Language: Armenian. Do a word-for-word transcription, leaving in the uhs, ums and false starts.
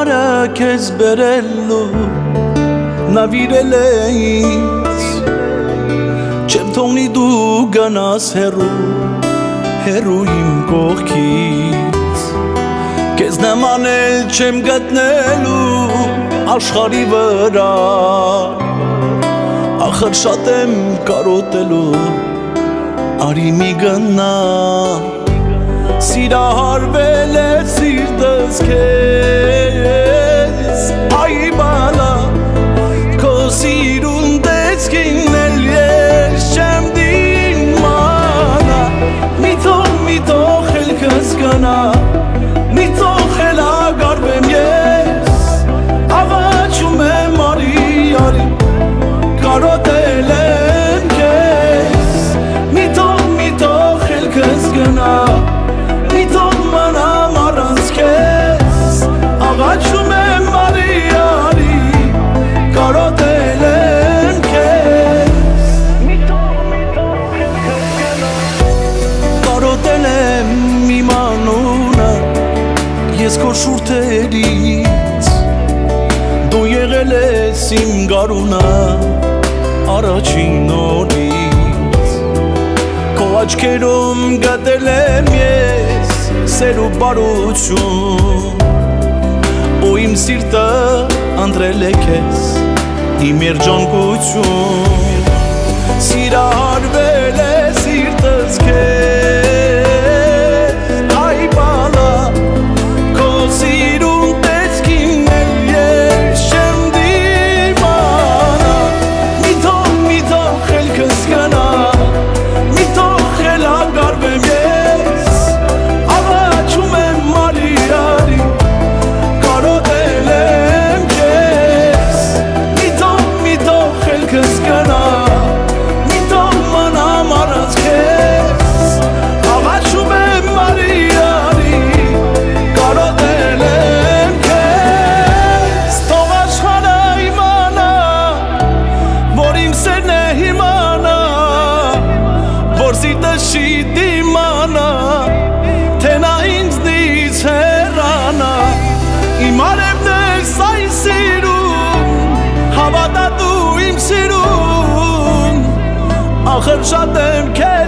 Հարը քեզ բերելու նավիրել էինց Չեմ թողնի դու գնաս հեռու հեռու իմ կողքից Քեզ նման էլ չեմ գտնելու աշխարհի վրա Ախր շատ եմ կարոտելու Արի մի գնա Սիրահարվել է սիրտս քեզ Այ բալա Քո սիրուն տեսքին էլ ես չեմ դիմանա Մի թող, մի թող խելքս գնա Մի թող խելագարվեմ ես Աղաչում եմ արի, արի Կարոտել եմ քեզ Մի թող, մի թող խելքս գնա Մի թող մնամ առանց քեզ Աղաչում եմ արի, արի Կարոտել եմ քեզ Մի թող, մի թող խելքս գնա Կարոտել եմ իմ անունը Ես քո շուրթերից Դու եղել ես իմ գարունը Առաջին օրից Քո աչքերում գտել եմ ես Սեր ու բարություն Ու իմ սիրտը ընտրել է քեզ Իմ երջանկություն Սիրահարվել է սիրտս քեզ Այ բալա Քո սիրուն տեսքին էլ ես չեմ դիմանա Մի թող, մի թող խելքս գնա Մի թող խելագարվեմ ես Աղաչում եմ արի, արի Կարոտել եմ քեզ Մի թող, մի թող խելքս գնա Մի թող մնամ առանց քեզ Աղաչում եմ արի, արի Կարոտել եմ քեզ Թող աշխարհը իմանա Որ իմ սերն է իմանա Որ սիրտս չի դիմանա Թե նա ինձնից հեռանա Իմ արևն ես այն սիրուն Հավատա դու իմ սիրուն Ախր շատ եմ քեզ